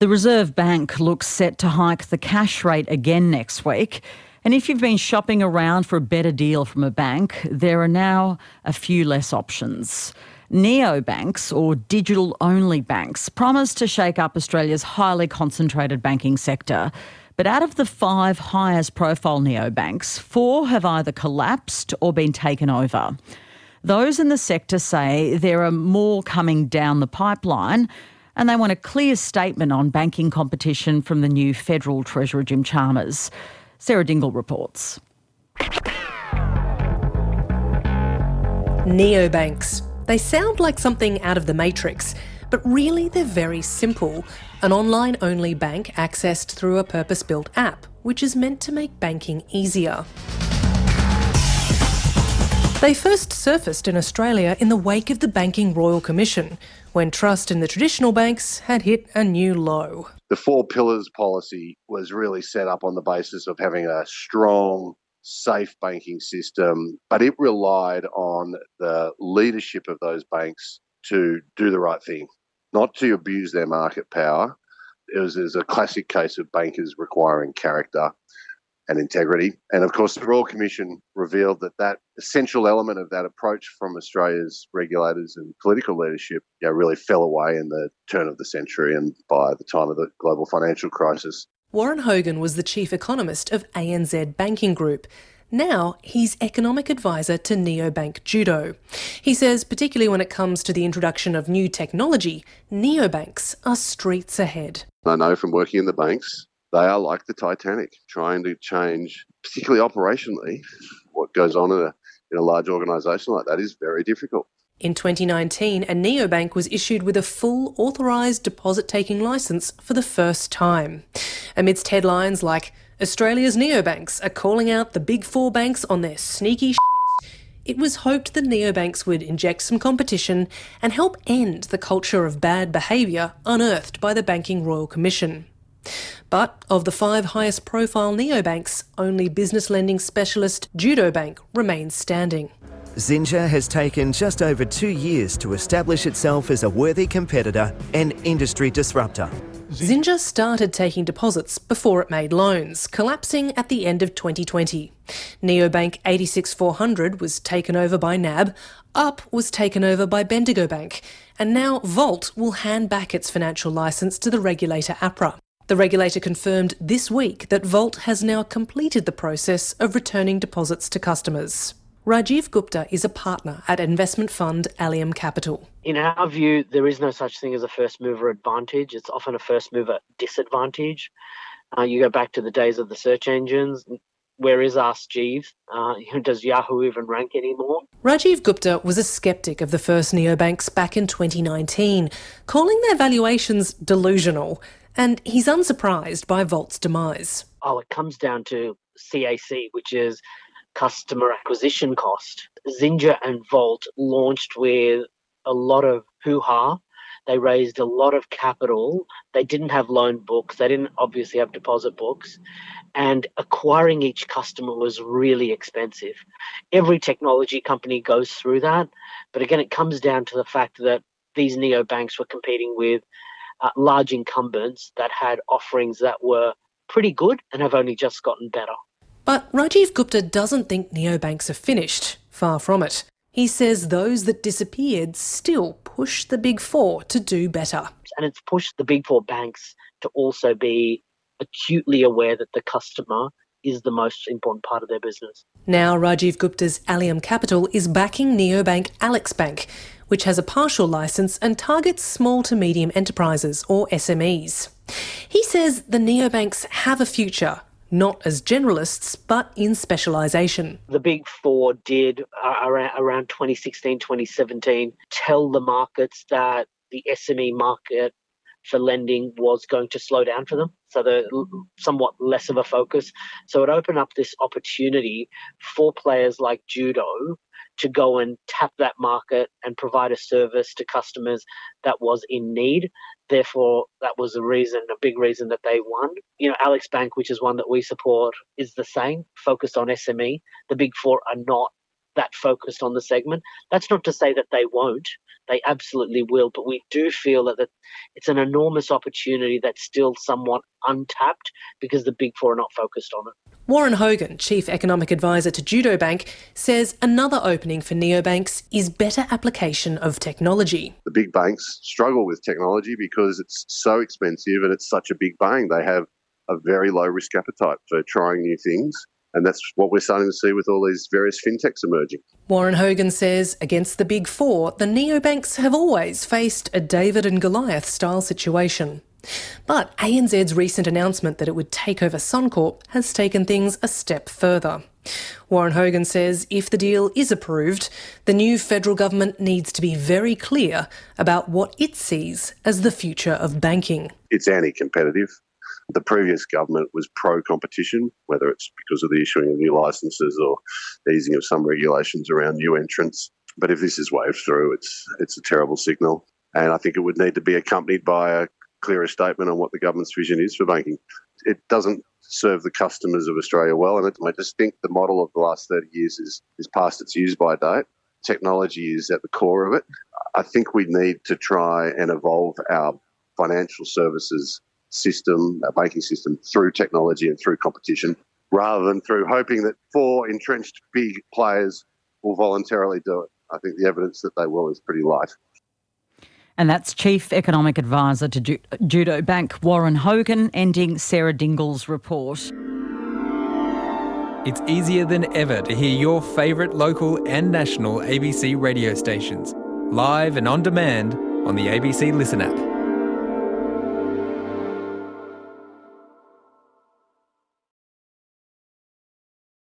The Reserve Bank looks set to hike the cash rate again next week. And if you've been shopping around for a better deal from a bank, there are now a few less options. Neobanks, or digital-only banks, promise to shake up Australia's highly concentrated banking sector. But out of the 5 highest profile neobanks, 4 have either collapsed or been taken over. Those in the sector say there are more coming down the pipeline, and they want a clear statement on banking competition from the new Federal Treasurer Jim Chalmers. Sarah Dingle reports. Neobanks. They sound like something out of the Matrix, but really they're very simple. An online-only bank accessed through a purpose-built app, which is meant to make banking easier. They first surfaced in Australia in the wake of the Banking Royal Commission, when trust in the traditional banks had hit a new low. The 4 pillars policy was really set up on the basis of having a strong, safe banking system, but it relied on the leadership of those banks to do the right thing, not to abuse their market power. It was a classic case of bankers requiring character and integrity. And of course, the Royal Commission revealed that essential element of that approach from Australia's regulators and political leadership really fell away in the turn of the century and by the time of the global financial crisis. Warren Hogan was the chief economist of ANZ Banking Group. Now he's economic advisor to neobank Judo. He says particularly when it comes to the introduction of new technology, neobanks are streets ahead. I know from working in the banks, they are like the Titanic, trying to change, particularly operationally, what goes on in a large organisation like that is very difficult. In 2019, a neobank was issued with a full authorised deposit-taking licence for the first time. Amidst headlines like, Australia's neobanks are calling out the big 4 banks on their sneaky shit, it was hoped the neobanks would inject some competition and help end the culture of bad behaviour unearthed by the Banking Royal Commission. But of the 5 highest profile neobanks, only business lending specialist Judo Bank remains standing. Zinger has taken just over 2 years to establish itself as a worthy competitor and industry disruptor. Zinger started taking deposits before it made loans, collapsing at the end of 2020. Neobank 86400 was taken over by NAB, Up was taken over by Bendigo Bank, and now Volt will hand back its financial licence to the regulator APRA. The regulator confirmed this week that Volt has now completed the process of returning deposits to customers. Rajiv Gupta is a partner at investment fund Allium Capital. In our view, there is no such thing as a first mover advantage. It's often a first mover disadvantage. You go back to the days of the search engines. Where is Ask Jeeves? Does Yahoo even rank anymore? Rajiv Gupta was a sceptic of the first neobanks back in 2019, calling their valuations delusional. And he's unsurprised by Volt's demise. It comes down to CAC, which is customer acquisition cost. Zinger and Volt launched with a lot of hoo-ha. They raised a lot of capital. They didn't have loan books. They didn't obviously have deposit books. And acquiring each customer was really expensive. Every technology company goes through that. But again, it comes down to the fact that these neobanks were competing with large incumbents that had offerings that were pretty good and have only just gotten better. But Rajiv Gupta doesn't think neobanks are finished. Far from it. He says those that disappeared still push the big 4 to do better. And it's pushed the big 4 banks to also be acutely aware that the customer is the most important part of their business. Now Rajiv Gupta's Allium Capital is backing neobank Alex Bank, which has a partial licence and targets small to medium enterprises, or SMEs. He says the neobanks have a future, not as generalists, but in specialisation. The big 4 did, around 2016, 2017, tell the markets that the SME market for lending was going to slow down for them. So they're somewhat less of a focus. So it opened up this opportunity for players like Judo to go and tap that market and provide a service to customers that was in need. Therefore, that was a big reason that they won. Alex Bank, which is one that we support, is the same, focused on SME. The big 4 are not that focused on the segment. That's not to say that they won't. They absolutely will, but we do feel that it's an enormous opportunity that's still somewhat untapped because the Big Four are not focused on it. Warren Hogan, Chief Economic Advisor to Judo Bank, says another opening for neobanks is better application of technology. The big banks struggle with technology because it's so expensive and it's such a big bang. They have a very low risk appetite for trying new things. And that's what we're starting to see with all these various fintechs emerging. Warren Hogan says against the Big Four, the neobanks have always faced a David and Goliath style situation. But ANZ's recent announcement that it would take over Suncorp has taken things a step further. Warren Hogan says if the deal is approved, the new federal government needs to be very clear about what it sees as the future of banking. It's anti-competitive. The previous government was pro-competition, whether it's because of the issuing of new licences or easing of some regulations around new entrants. But if this is waved through, it's a terrible signal. And I think it would need to be accompanied by a clearer statement on what the government's vision is for banking. It doesn't serve the customers of Australia well, and I just think the model of the last 30 years is past its use-by date. Technology is at the core of it. I think we need to try and evolve our financial services system, our banking system, through technology and through competition, rather than through hoping that 4 entrenched big players will voluntarily do it. I think the evidence that they will is pretty light. And that's Chief Economic Advisor to Judo Bank, Warren Hogan, ending Sarah Dingle's report. It's easier than ever to hear your favourite local and national ABC radio stations, live and on demand on the ABC Listen app.